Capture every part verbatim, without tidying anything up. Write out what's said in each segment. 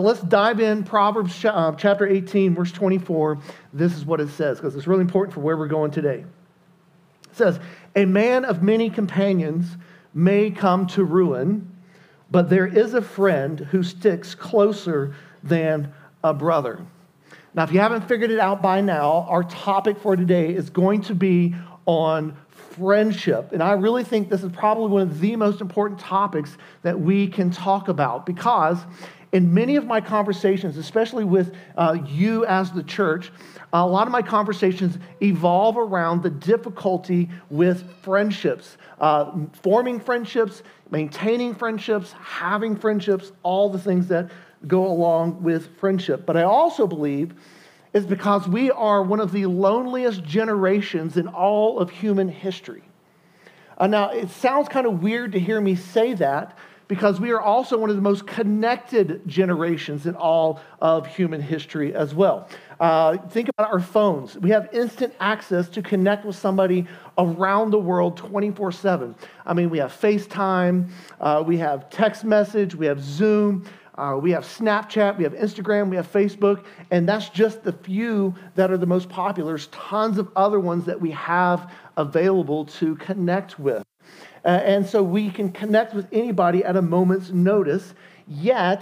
let's dive in. Proverbs uh, chapter eighteen, verse twenty-four. This is what it says, because it's really important for where we're going today. It says, a man of many companions may come to ruin, but there is a friend who sticks closer than a brother. Now, if you haven't figured it out by now, our topic for today is going to be on friendship. And I really think this is probably one of the most important topics that we can talk about, because in many of my conversations, especially with uh, you as the church, a lot of my conversations evolve around the difficulty with friendships, uh, forming friendships, maintaining friendships, having friendships, all the things that go along with friendship. But I also believe it's because we are one of the loneliest generations in all of human history. Uh, now, it sounds kind of weird to hear me say that, because we are also one of the most connected generations in all of human history as well. Uh, think about our phones. We have instant access to connect with somebody around the world twenty-four seven. I mean, we have FaceTime, uh, we have text message, we have Zoom, uh, we have Snapchat, we have Instagram, we have Facebook, and that's just the few that are the most popular. There's tons of other ones that we have available to connect with. Uh, and so we can connect with anybody at a moment's notice, yet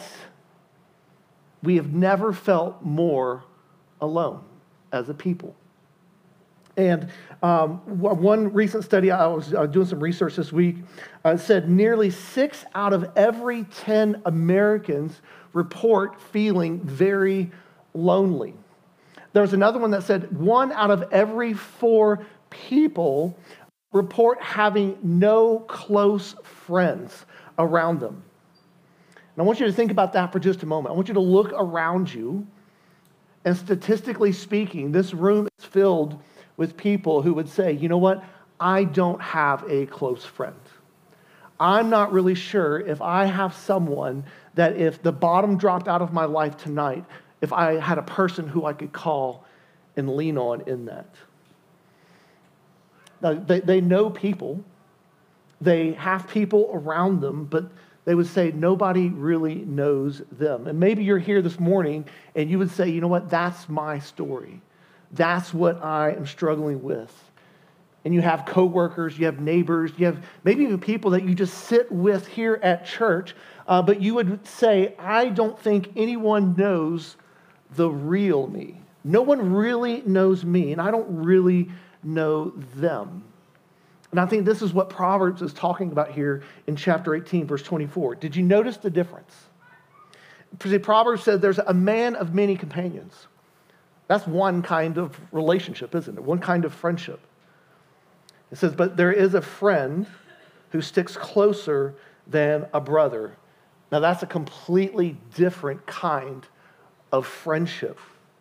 we have never felt more alone as a people. And um, one recent study, I was uh, doing some research this week, uh, said nearly six out of every ten Americans report feeling very lonely. There was another one that said one out of every four people report having no close friends around them. And I want you to think about that for just a moment. I want you to look around you, and statistically speaking, this room is filled with people who would say, you know what, I don't have a close friend. I'm not really sure if I have someone that if the bottom dropped out of my life tonight, if I had a person who I could call and lean on in that. Now, they, they know people, they have people around them, but they would say nobody really knows them. And maybe you're here this morning and you would say, you know what, that's my story. That's what I am struggling with. And you have coworkers, you have neighbors, you have maybe even people that you just sit with here at church, uh, but you would say, I don't think anyone knows the real me. No one really knows me, and I don't really know them. And I think this is what Proverbs is talking about here in chapter eighteen, verse twenty-four. Did you notice the difference? See, Proverbs said there's a man of many companions. That's one kind of relationship, isn't it? One kind of friendship. It says, but there is a friend who sticks closer than a brother. Now, that's a completely different kind of friendship.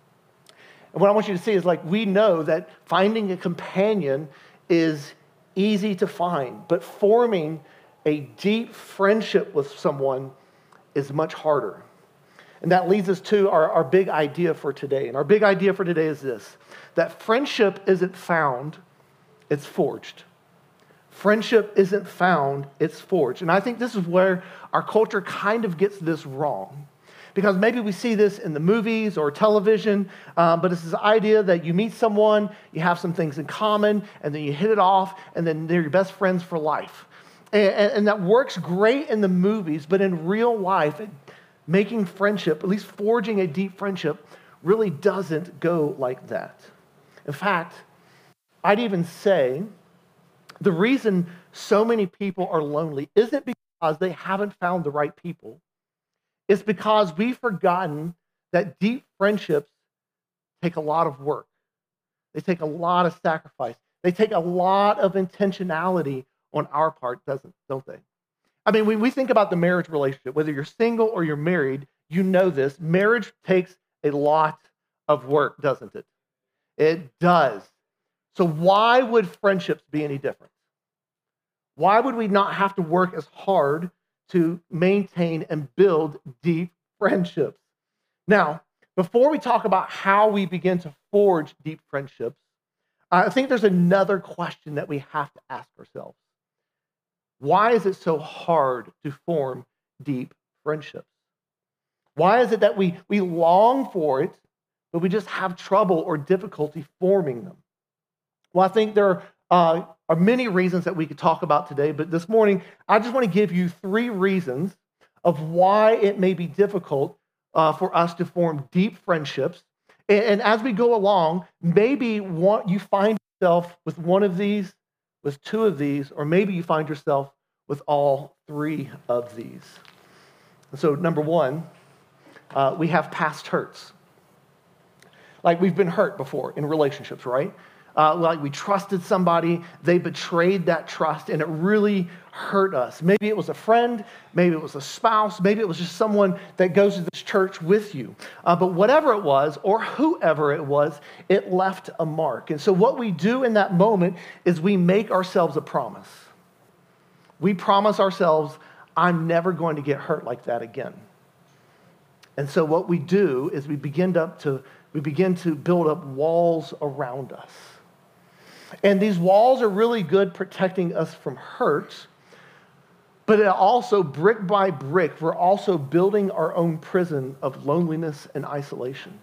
And what I want you to see is, like, we know that finding a companion is easy to find, but forming a deep friendship with someone is much harder. And that leads us to our, our big idea for today. And our big idea for today is this, that friendship isn't found, it's forged. Friendship isn't found, it's forged. And I think this is where our culture kind of gets this wrong. Because maybe we see this in the movies or television, um, but it's this idea that you meet someone, you have some things in common, and then you hit it off, and then they're your best friends for life. And, and, and that works great in the movies, but in real life, it, making friendship, at least forging a deep friendship, really doesn't go like that. In fact, I'd even say the reason so many people are lonely isn't because they haven't found the right people. It's because we've forgotten that deep friendships take a lot of work. They take a lot of sacrifice. They take a lot of intentionality on our part, doesn't, don't they? I mean, when we think about the marriage relationship, whether you're single or you're married, you know this. Marriage takes a lot of work, doesn't it? It does. So why would friendships be any different? Why would we not have to work as hard to maintain and build deep friendships? Now, before we talk about how we begin to forge deep friendships, I think there's another question that we have to ask ourselves. Why is it so hard to form deep friendships? Why is it that we, we long for it, but we just have trouble or difficulty forming them? Well, I think there uh, are many reasons that we could talk about today, but this morning, I just want to give you three reasons of why it may be difficult uh, for us to form deep friendships. And, and as we go along, maybe one, you find yourself with one of these, with two of these, or maybe you find yourself with all three of these. So number one, uh, we have past hurts. Like we've been hurt before in relationships, right? Uh, like we trusted somebody, they betrayed that trust, and it really hurt us. Maybe it was a friend, maybe it was a spouse, maybe it was just someone that goes to this church with you. Uh, but whatever it was, or whoever it was, it left a mark. And so what we do in that moment is we make ourselves a promise. We promise ourselves, I'm never going to get hurt like that again. And so what we do is we begin to, to we begin to build up walls around us. And these walls are really good protecting us from hurt, but it also, brick by brick, we're also building our own prison of loneliness and isolation.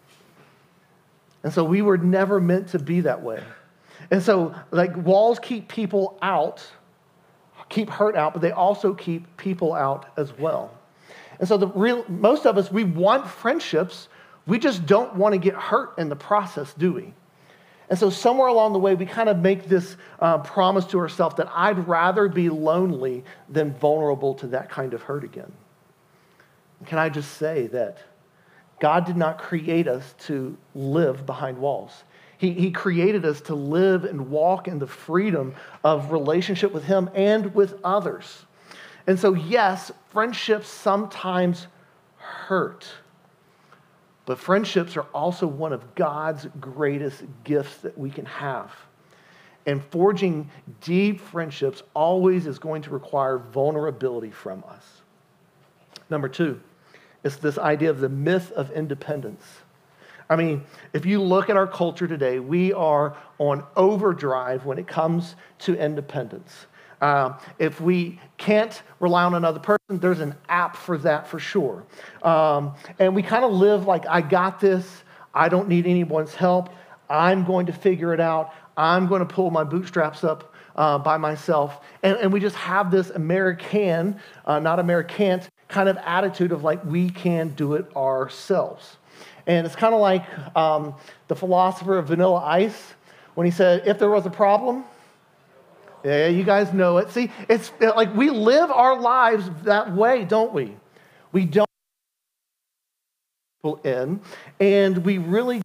And so we were never meant to be that way. And so, like, walls keep people out, keep hurt out, but they also keep people out as well. And so the real, most of us, we want friendships, we just don't want to get hurt in the process, do we? And so somewhere along the way, we kind of make this uh, promise to ourselves that I'd rather be lonely than vulnerable to that kind of hurt again. Can I just say that God did not create us to live behind walls. He, he created us to live and walk in the freedom of relationship with Him and with others. And so yes, friendships sometimes hurt. But friendships are also one of God's greatest gifts that we can have. And forging deep friendships always is going to require vulnerability from us. Number two, it's this idea of the myth of independence. I mean, if you look at our culture today, we are on overdrive when it comes to independence. Uh, if we can't rely on another person, there's an app for that for sure. Um, and we kind of live like, I got this. I don't need anyone's help. I'm going to figure it out. I'm going to pull my bootstraps up uh, by myself. And, and we just have this American, uh, not Americant, kind of attitude of like, we can do it ourselves. And it's kind of like um, the philosopher of Vanilla Ice when he said, if there was a problem, yeah, you guys know it. See, it's like we live our lives that way, don't we? We don't people in, and we really,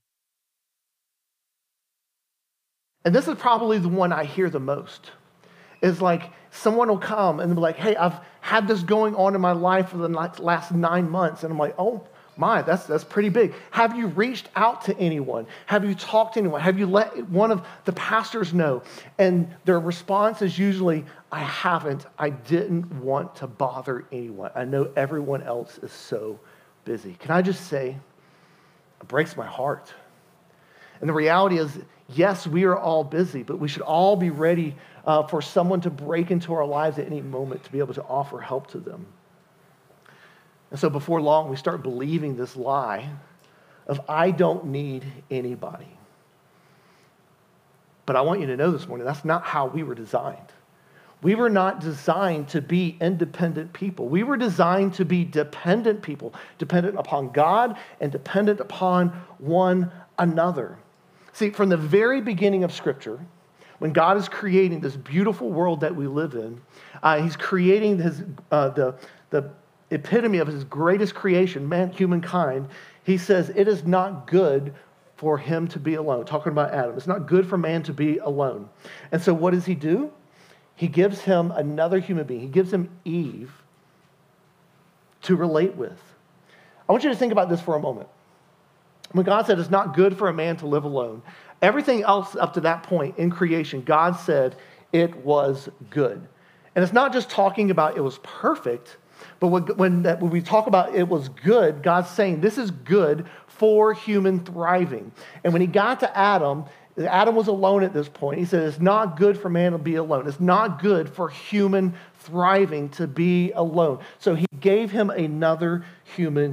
and this is probably the one I hear the most, is like someone will come and be like, hey, I've had this going on in my life for the last nine months. And I'm like, oh, my, that's that's pretty big. Have you reached out to anyone? Have you talked to anyone? Have you let one of the pastors know? And their response is usually, I haven't. I didn't want to bother anyone. I know everyone else is so busy. Can I just say, it breaks my heart. And the reality is, yes, we are all busy, but we should all be ready uh, for someone to break into our lives at any moment to be able to offer help to them. And so before long, we start believing this lie of, I don't need anybody. But I want you to know this morning, that's not how we were designed. We were not designed to be independent people. We were designed to be dependent people, dependent upon God and dependent upon one another. See, from the very beginning of Scripture, when God is creating this beautiful world that we live in, uh, He's creating his, uh, the, the epitome of His greatest creation, man, humankind. He says, it is not good for him to be alone. Talking about Adam. It's not good for man to be alone. And so what does He do? He gives him another human being. He gives him Eve to relate with. I want you to think about this for a moment. When God said it's not good for a man to live alone, everything else up to that point in creation, God said it was good. And it's not just talking about it was perfect, but when, that, when we talk about it was good, God's saying this is good for human thriving. And when He got to Adam, Adam was alone at this point. He said it's not good for man to be alone. It's not good for human thriving to be alone. So He gave him another human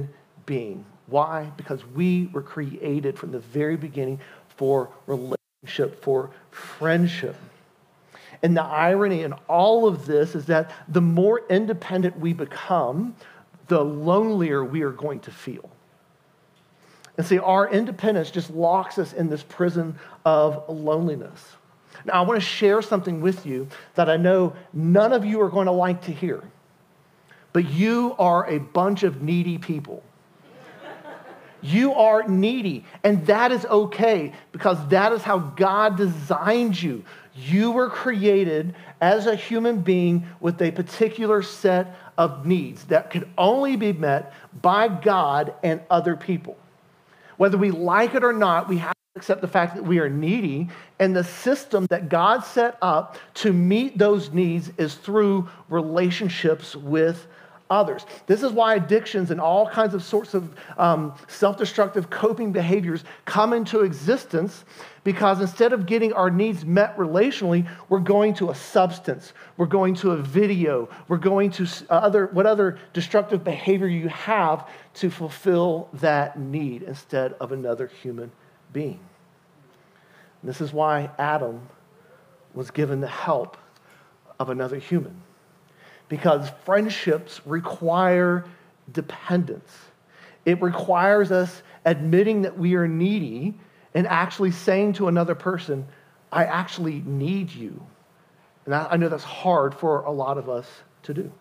being. Why? Because we were created from the very beginning for relationship, for friendship. And the irony in all of this is that the more independent we become, the lonelier we are going to feel. And see, our independence just locks us in this prison of loneliness. Now, I want to share something with you that I know none of you are going to like to hear, but you are a bunch of needy people. You are needy, and that is okay because that is how God designed you. You were created as a human being with a particular set of needs that could only be met by God and other people. Whether we like it or not, we have to accept the fact that we are needy, and the system that God set up to meet those needs is through relationships with others. This is why addictions and all kinds of sorts of um, self-destructive coping behaviors come into existence, because instead of getting our needs met relationally, we're going to a substance, we're going to a video, we're going to other what other destructive behavior you have to fulfill that need instead of another human being. And this is why Adam was given the help of another human. Because friendships require dependence. It requires us admitting that we are needy and actually saying to another person, I actually need you. And I know that's hard for a lot of us to do.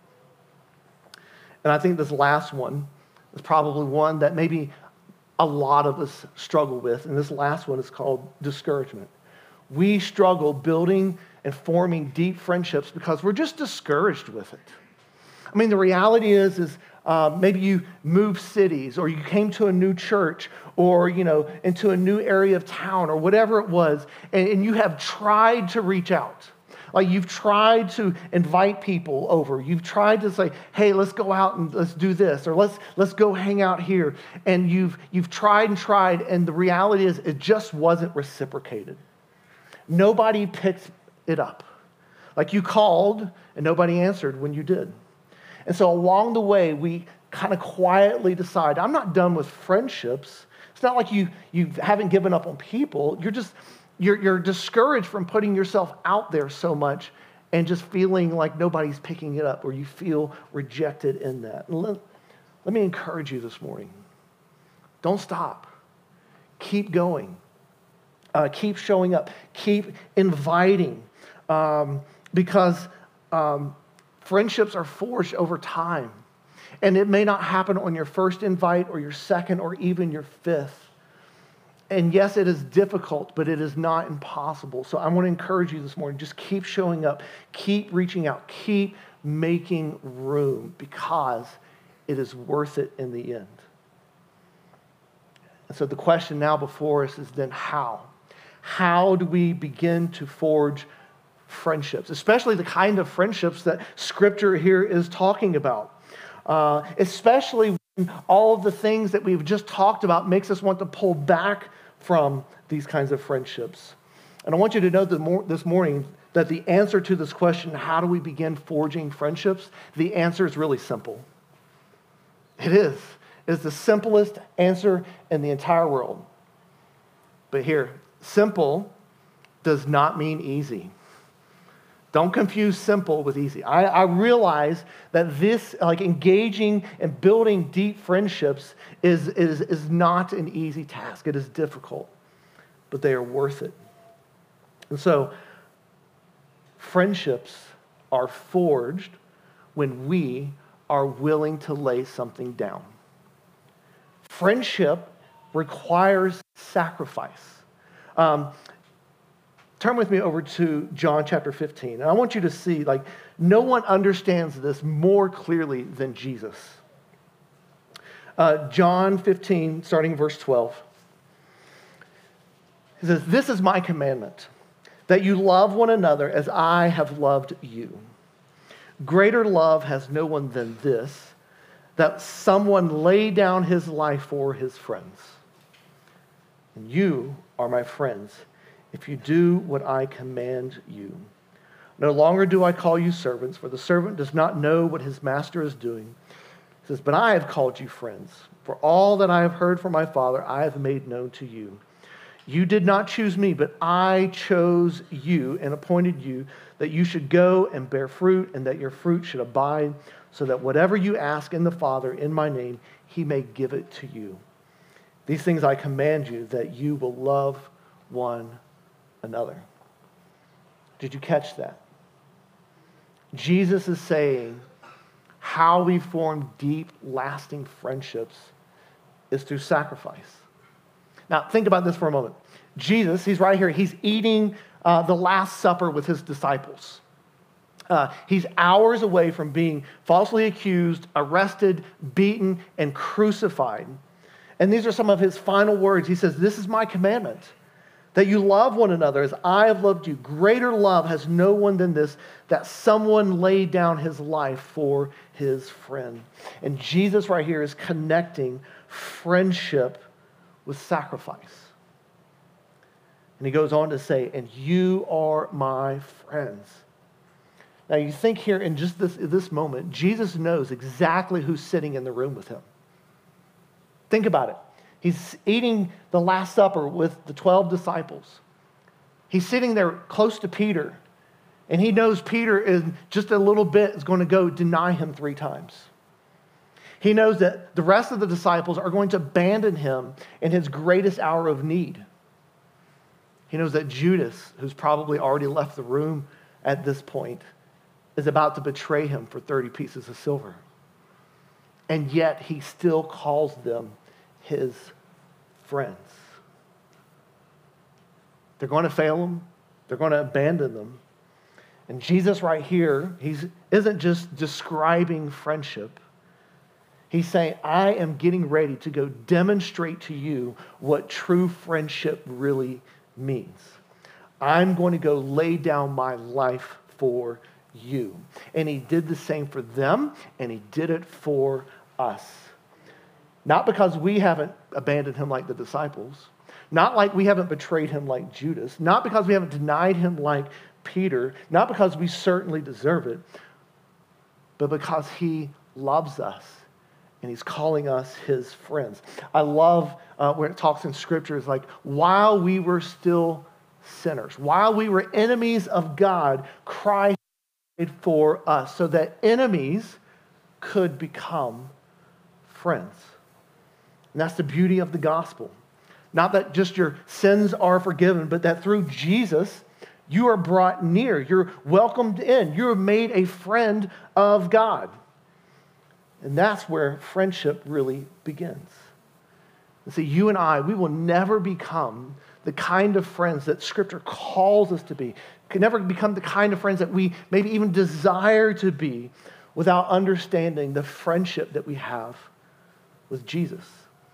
And I think this last one is probably one that maybe a lot of us struggle with. And this last one is called discouragement. We struggle building and forming deep friendships because we're just discouraged with it. I mean, the reality is, is uh, maybe you moved cities, or you came to a new church, or, you know, into a new area of town, or whatever it was, and, and you have tried to reach out. Like, you've tried to invite people over. You've tried to say, hey, let's go out and let's do this, or let's let's go hang out here. And you've you've tried and tried, and the reality is it just wasn't reciprocated. Nobody picked it up. Like, you called and nobody answered when you did. And so along the way, we kind of quietly decide, I'm not done with friendships. It's not like you you haven't given up on people. You're just you're you're discouraged from putting yourself out there so much and just feeling like nobody's picking it up, or you feel rejected in that. And let, let me encourage you this morning. Don't stop. Keep going. Uh, keep showing up. Keep inviting. Um, because um, friendships are forged over time. And it may not happen on your first invite or your second or even your fifth. And yes, it is difficult, but it is not impossible. So I want to encourage you this morning, just keep showing up, keep reaching out, keep making room, because it is worth it in the end. And so the question now before us is then how? How do we begin to forge friendships, especially the kind of friendships that Scripture here is talking about? Uh, especially when all of the things that we've just talked about makes us want to pull back from these kinds of friendships. And I want you to know that this morning that the answer to this question, how do we begin forging friendships? The answer is really simple. It is. It is the simplest answer in the entire world. But here, simple does not mean easy. Don't confuse simple with easy. I, I realize that this, like engaging and building deep friendships is, is, is not an easy task. It is difficult, but they are worth it. And so, friendships are forged when we are willing to lay something down. Friendship requires sacrifice. Um, Turn with me over to John chapter fifteen. And I want you to see, like, no one understands this more clearly than Jesus. Uh, John fifteen, starting verse twelve. He says, "This is my commandment, that you love one another as I have loved you. Greater love has no one than this, that someone lay down his life for his friends. And you are my friends if you do what I command you. No longer do I call you servants, for the servant does not know what his master is doing. He says, but I have called you friends, for all that I have heard from my Father, I have made known to you. You did not choose me, but I chose you and appointed you that you should go and bear fruit and that your fruit should abide, so that whatever you ask in the Father in my name, he may give it to you. These things I command you, that you will love one another. Did you catch that? Jesus is saying how we form deep, lasting friendships is through sacrifice. Now, think about this for a moment. Jesus, he's right here. He's eating uh, the Last Supper with his disciples. Uh, he's hours away from being falsely accused, arrested, beaten, and crucified. And these are some of his final words. He says, this is my commandment, that you love one another as I have loved you. Greater love has no one than this, that someone laid down his life for his friend. And Jesus right here is connecting friendship with sacrifice. And he goes on to say, and you are my friends. Now you think here in just this, this moment, Jesus knows exactly who's sitting in the room with him. Think about it. He's eating the Last Supper with the twelve disciples. He's sitting there close to Peter, and he knows Peter is just a little bit is going to go deny him three times. He knows that the rest of the disciples are going to abandon him in his greatest hour of need. He knows that Judas, who's probably already left the room at this point, is about to betray him for thirty pieces of silver. And yet he still calls them his friends. They're going to fail him. They're going to abandon them. And Jesus right here, he isn't just describing friendship. He's saying, I am getting ready to go demonstrate to you what true friendship really means. I'm going to go lay down my life for you. And he did the same for them, and he did it for us. Not because we haven't abandoned him like the disciples, not like we haven't betrayed him like Judas, not because we haven't denied him like Peter, not because we certainly deserve it, but because he loves us and he's calling us his friends. I love uh, where it talks in Scripture, it's like, while we were still sinners, while we were enemies of God, Christ died for us so that enemies could become friends. And that's the beauty of the gospel. Not that just your sins are forgiven, but that through Jesus, you are brought near. You're welcomed in. You're made a friend of God. And that's where friendship really begins. And see, you and I, we will never become the kind of friends that Scripture calls us to be. Can never become the kind of friends that we maybe even desire to be without understanding the friendship that we have with Jesus.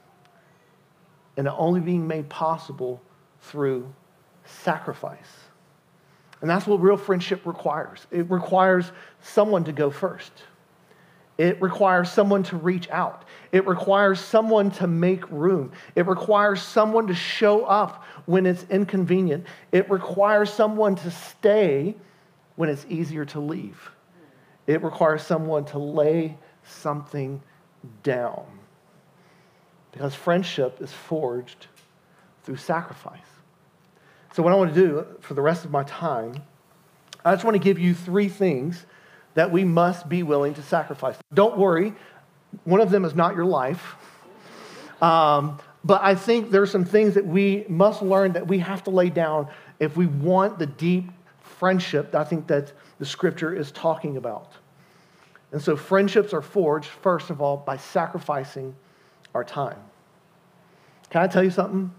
And only being made possible through sacrifice. And that's what real friendship requires. It requires someone to go first. It requires someone to reach out. It requires someone to make room. It requires someone to show up when it's inconvenient. It requires someone to stay when it's easier to leave. It requires someone to lay something down. Because friendship is forged through sacrifice. So what I want to do for the rest of my time, I just want to give you three things that we must be willing to sacrifice. Don't worry, one of them is not your life. Um, but I think there are some things that we must learn that we have to lay down if we want the deep friendship that I think that the Scripture is talking about. And so friendships are forged, first of all, by sacrificing our time. Can I tell you something?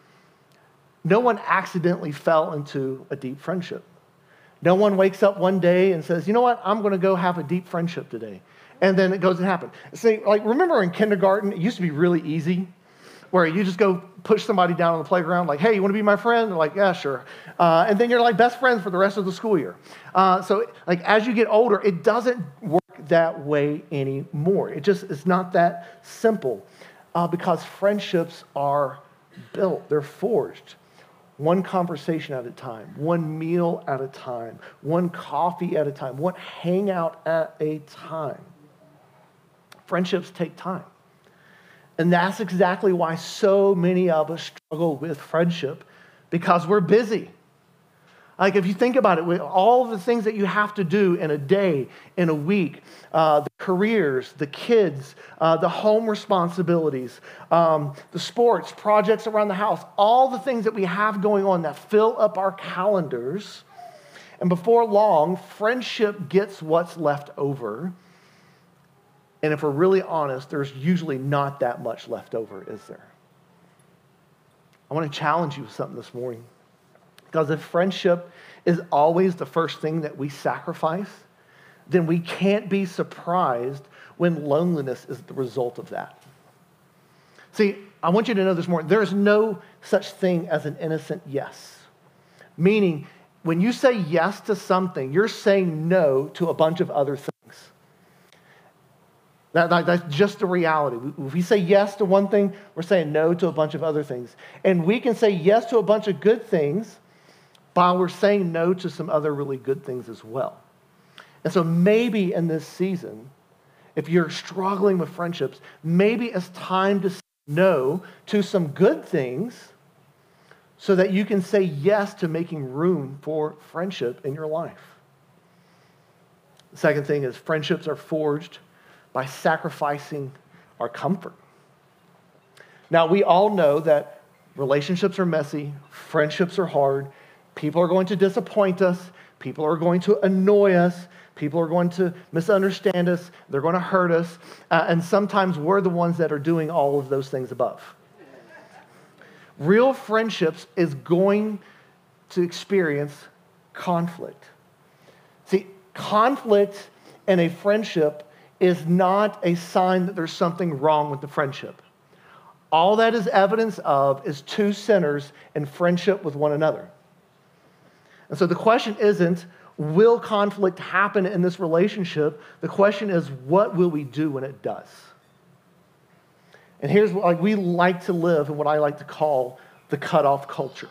No one accidentally fell into a deep friendship. No one wakes up one day and says, you know what, I'm going to go have a deep friendship today. And then it goes and happens. See, like, remember in kindergarten, it used to be really easy, where you just go push somebody down on the playground, like, hey, you want to be my friend? They're like, yeah, sure. Uh, and then you're like best friends for the rest of the school year. Uh, so like as you get older, it doesn't work that way anymore. It just, it's not that simple. Uh, because friendships are built, they're forged. One conversation at a time, one meal at a time, one coffee at a time, one hangout at a time. friendships take time. And that's exactly why so many of us struggle with friendship, because we're busy. Like if you think about it, with all the things that you have to do in a day, in a week, uh, the careers, the kids, uh, the home responsibilities, um, the sports, projects around the house, all the things that we have going on that fill up our calendars. And before long, friendship gets what's left over. And if we're really honest, there's usually not that much left over, is there? I want to challenge you with something this morning. Because if friendship is always the first thing that we sacrifice, then we can't be surprised when loneliness is the result of that. See, I want you to know this morning, there is no such thing as an innocent yes. Meaning, when you say yes to something, you're saying no to a bunch of other things. That, that, that's just the reality. If we say yes to one thing, we're saying no to a bunch of other things. And we can say yes to a bunch of good things while we're saying no to some other really good things as well. And so maybe in this season, if you're struggling with friendships, maybe it's time to say no to some good things so that you can say yes to making room for friendship in your life. The second thing is friendships are forged by sacrificing our comfort. Now, we all know that relationships are messy, friendships are hard, people are going to disappoint us, people are going to annoy us, people are going to misunderstand us, they're going to hurt us, uh, and sometimes we're the ones that are doing all of those things above. Real friendships is going to experience conflict. See, conflict in a friendship is not a sign that there's something wrong with the friendship. All that is evidence of is two sinners in friendship with one another. And so the question isn't, will conflict happen in this relationship? The question is, what will we do when it does? And here's what, like, we like to live in what I like to call the cutoff culture.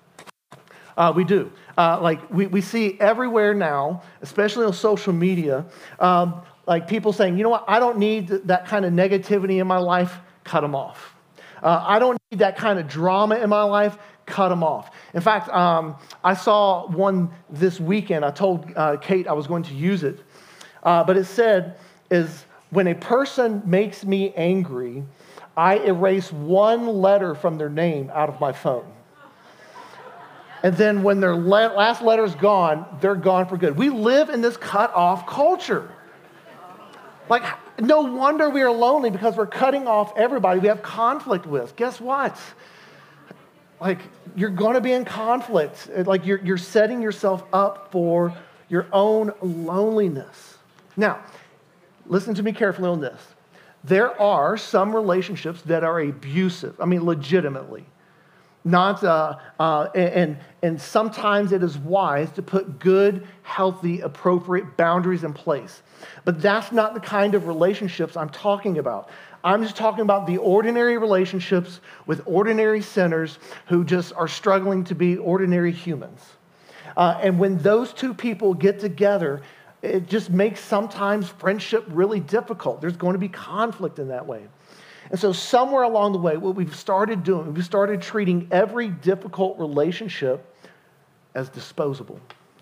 Uh, we do. Uh, like we, we see everywhere now, especially on social media, um, like people saying, you know what, I don't need that kind of negativity in my life, cut them off. Uh, I don't need that kind of drama in my life, cut them off. In fact, um, I saw one this weekend. I told uh, Kate I was going to use it. Uh, but it said, is when a person makes me angry, I erase one letter from their name out of my phone. And then when their la- last letter's gone, they're gone for good. We live in this cut-off culture. Like, no wonder we are lonely, because we're cutting off everybody we have conflict with. Guess what? Like, you're going to be in conflict. Like, you're, you're setting yourself up for your own loneliness. Now, listen to me carefully on this. There are some relationships that are abusive. I mean, legitimately. Not, uh, uh, and, and sometimes it is wise to put good, healthy, appropriate boundaries in place. But that's not the kind of relationships I'm talking about. I'm just talking about the ordinary relationships with ordinary sinners who just are struggling to be ordinary humans. Uh, and when those two people get together, it just makes sometimes friendship really difficult. There's going to be conflict in that way. And so somewhere along the way, what we've started doing, we've started treating every difficult relationship as disposable.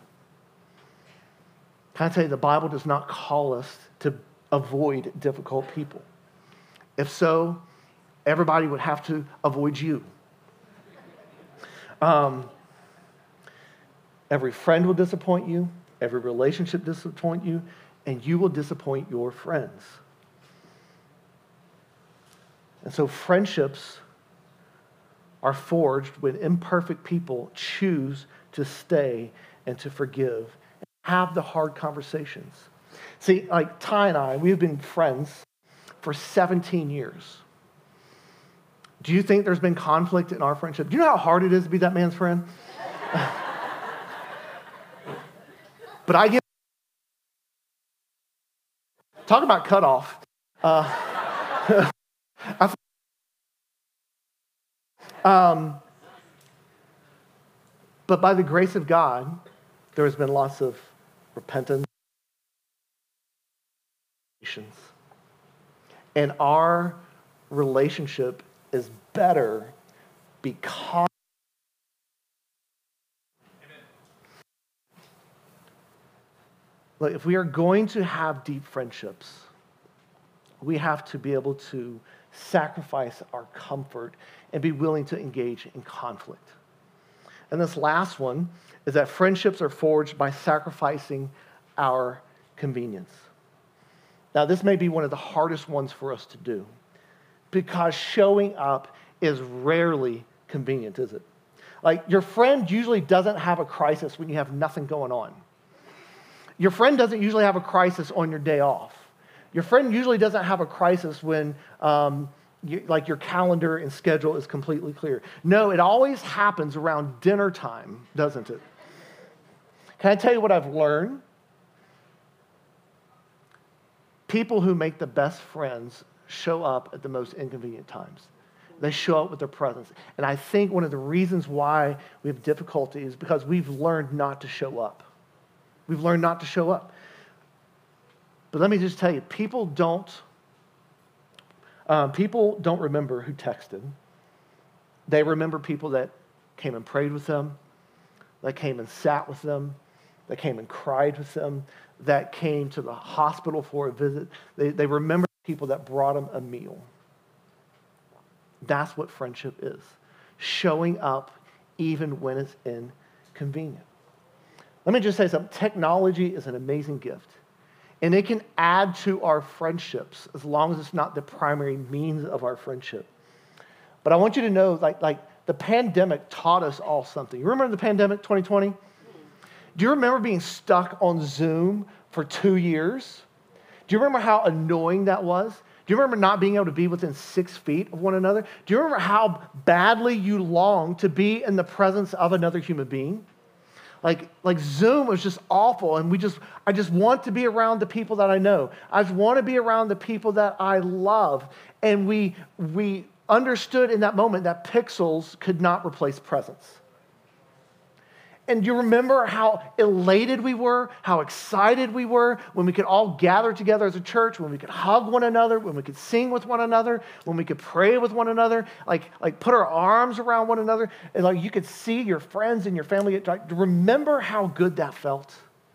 Can I tell you, the Bible does not call us to avoid difficult people. If so, everybody would have to avoid you. Um, every friend will disappoint you, every relationship disappoint you, and you will disappoint your friends. And so friendships are forged when imperfect people choose to stay and to forgive and have the hard conversations. See, like Ty and I, we've been friends for seventeen years. Do you think there's been conflict in our friendship? Do you know how hard it is to be that man's friend? But I get... Talk about cutoff. Uh, I, um, but by the grace of God, there has been lots of repentance. And our relationship is better because Look, if we are going to have deep friendships, we have to be able to sacrifice our comfort and be willing to engage in conflict. And this last one is that friendships are forged by sacrificing our convenience. Now, this may be one of the hardest ones for us to do because showing up is rarely convenient, is it? Like, your friend usually doesn't have a crisis when you have nothing going on. Your friend doesn't usually have a crisis on your day off. Your friend usually doesn't have a crisis when um, you, like your calendar and schedule is completely clear. No, it always happens around dinner time, doesn't it? Can I tell you what I've learned? People who make the best friends show up at the most inconvenient times. They show up with their presence. And I think one of the reasons why we have difficulty is because we've learned not to show up. We've learned not to show up. But let me just tell you, people don't, um, people don't remember who texted. They remember people that came and prayed with them, that came and sat with them, that came and cried with them, that came to the hospital for a visit. They, they remember people that brought them a meal. That's what friendship is. Showing up even when it's inconvenient. Let me just say something. Technology is an amazing gift. And it can add to our friendships as long as it's not the primary means of our friendship. But I want you to know, like, like the pandemic taught us all something. You remember the pandemic, twenty twenty? Do you remember being stuck on Zoom for two years? Do you remember how annoying that was? Do you remember not being able to be within six feet of one another? Do you remember how badly you longed to be in the presence of another human being? Like, like Zoom was just awful, and we just, I just want to be around the people that I know. I just want to be around the people that I love. And we, we understood in that moment that pixels could not replace presence. And do you remember how elated we were, how excited we were when we could all gather together as a church, when we could hug one another, when we could sing with one another, when we could pray with one another, like, like put our arms around one another, and like you could see your friends and your family. Like, remember how good that felt?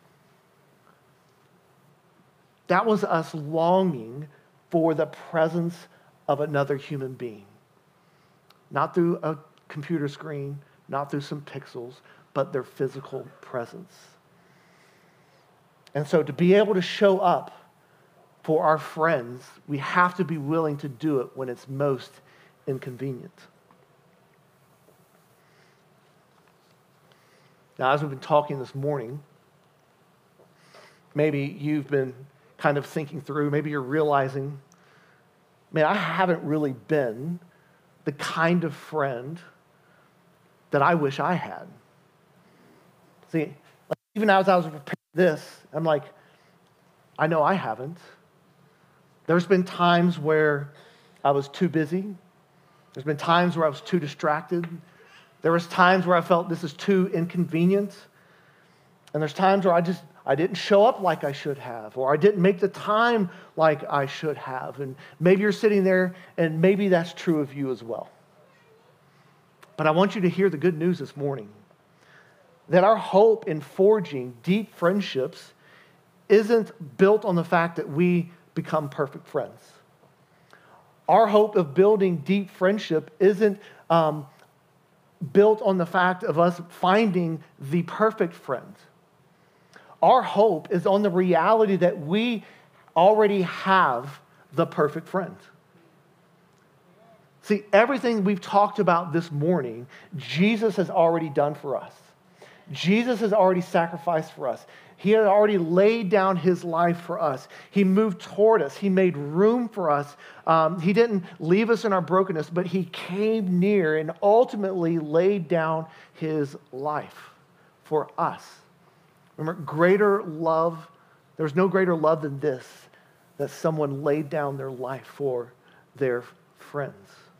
That was us longing for the presence of another human being. Not through a computer screen, not through some pixels, but their physical presence. And so to be able to show up for our friends, we have to be willing to do it when it's most inconvenient. Now, as we've been talking this morning, maybe you've been kind of thinking through, maybe you're realizing, man, I haven't really been the kind of friend that I wish I had. See, like even as I was preparing this, I'm like, I know I haven't. There's been times where I was too busy. There's been times where I was too distracted. There was times where I felt this is too inconvenient. And there's times where I just, I didn't show up like I should have, or I didn't make the time like I should have. And maybe you're sitting there, and maybe that's true of you as well. But I want you to hear the good news this morning. That our hope in forging deep friendships isn't built on the fact that we become perfect friends. Our hope of building deep friendship isn't um, built on the fact of us finding the perfect friend. Our hope is on the reality that we already have the perfect friend. See, everything we've talked about this morning, Jesus has already done for us. Jesus has already sacrificed for us. He had already laid down his life for us. He moved toward us. He made room for us. Um, he didn't leave us in our brokenness, but he came near and ultimately laid down his life for us. Remember, greater love, there's no greater love than this, that someone laid down their life for their friends.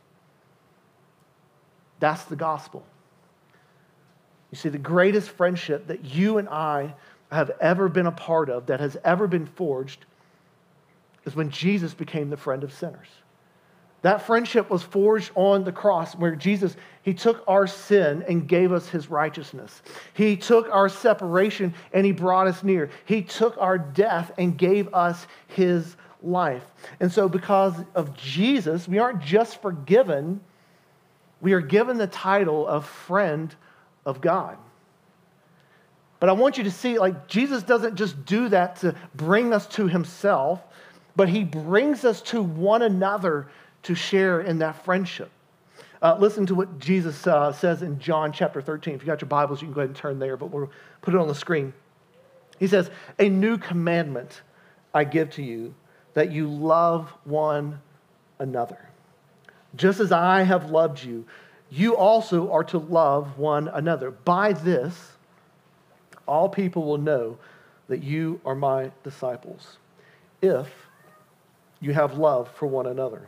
That's the gospel. You see, the greatest friendship that you and I have ever been a part of, that has ever been forged, is when Jesus became the friend of sinners. That friendship was forged on the cross where Jesus, he took our sin and gave us his righteousness. He took our separation and he brought us near. He took our death and gave us his life. And so because of Jesus, we aren't just forgiven, we are given the title of friend of God. But I want you to see, like, Jesus doesn't just do that to bring us to himself, but he brings us to one another to share in that friendship. Uh, listen to what Jesus uh, says in John chapter thirteen. If you got your Bibles, you can go ahead and turn there, but we'll put it on the screen. He says, "A new commandment I give to you, that you love one another. Just as I have loved you, you also are to love one another. By this, all people will know that you are my disciples, if you have love for one another."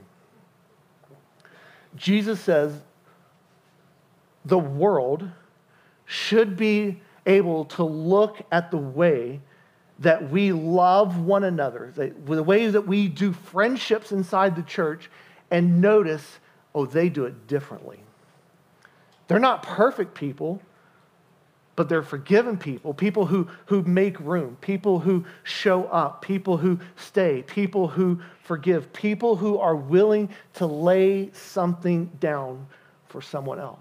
Jesus says the world should be able to look at the way that we love one another, the way that we do friendships inside the church, and notice, oh, they do it differently. They're not perfect people, but they're forgiven people, people who, who make room, people who show up, people who stay, people who forgive, people who are willing to lay something down for someone else.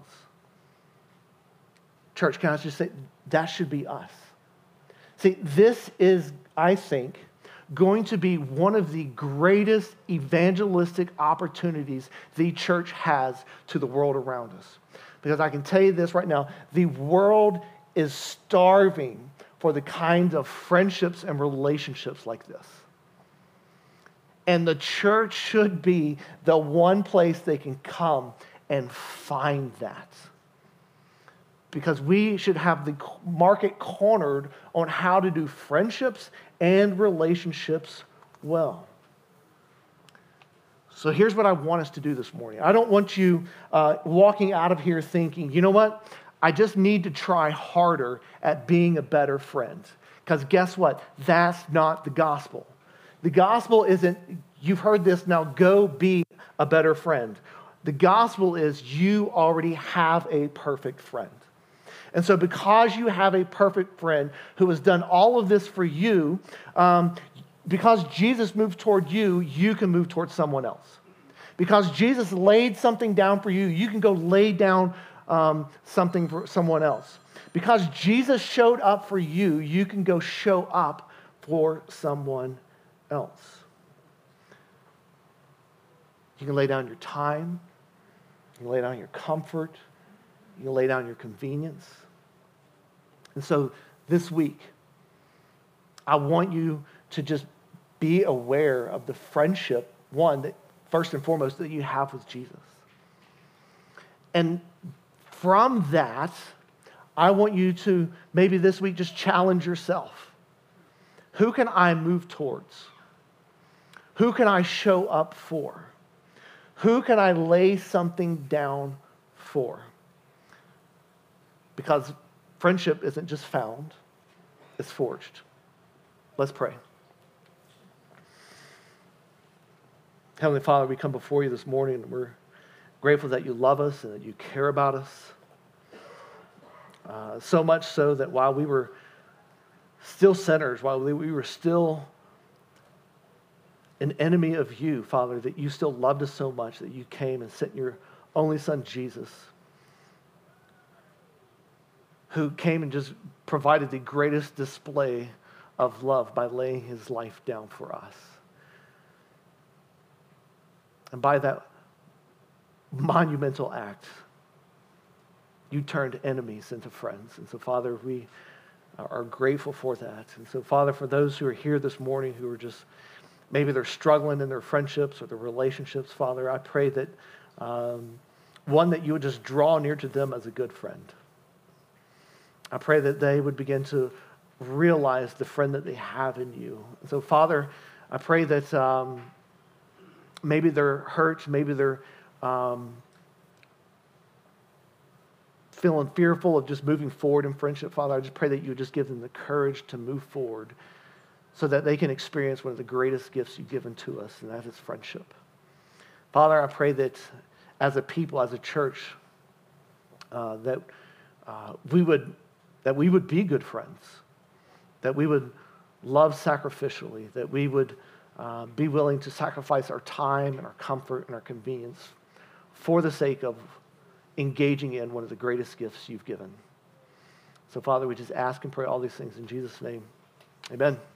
Church, can I just say, that should be us. See, this is, I think, going to be one of the greatest evangelistic opportunities the church has to the world around us. Because I can tell you this right now, the world is starving for the kinds of friendships and relationships like this. And the church should be the one place they can come and find that. Because we should have the market cornered on how to do friendships and relationships well. So here's what I want us to do this morning. I don't want you uh, walking out of here thinking, you know what? I just need to try harder at being a better friend. Because guess what? That's not the gospel. The gospel isn't, you've heard this, now go be a better friend. The gospel is you already have a perfect friend. And so because you have a perfect friend who has done all of this for you, um, because Jesus moved toward you, you can move toward someone else. Because Jesus laid something down for you, you can go lay down um, something for someone else. Because Jesus showed up for you, you can go show up for someone else. You can lay down your time. You can lay down your comfort. You can lay down your convenience. And so this week, I want you to just be aware of the friendship, one, that first and foremost, that you have with Jesus. And from that, I want you to maybe this week just challenge yourself. Who can I move towards? Who can I show up for? Who can I lay something down for? Because friendship isn't just found, it's forged. Let's pray. Heavenly Father, we come before you this morning and we're grateful that you love us and that you care about us. Uh, so much so that while we were still sinners, while we, we were still an enemy of you, Father, that you still loved us so much that you came and sent your only son, Jesus, who came and just provided the greatest display of love by laying his life down for us. And by that monumental act, you turned enemies into friends. And so, Father, we are grateful for that. And so, Father, for those who are here this morning who are just, maybe they're struggling in their friendships or their relationships, Father, I pray that, um, one, that you would just draw near to them as a good friend. I pray that they would begin to realize the friend that they have in you. And so, Father, I pray that um, maybe they're hurt, maybe they're um, feeling fearful of just moving forward in friendship. Father, I just pray that you would just give them the courage to move forward so that they can experience one of the greatest gifts you've given to us, and that is friendship. Father, I pray that as a people, as a church, uh, that uh, we would that we would be good friends, that we would love sacrificially, that we would uh, be willing to sacrifice our time and our comfort and our convenience for the sake of engaging in one of the greatest gifts you've given. So, Father, we just ask and pray all these things in Jesus' name. Amen.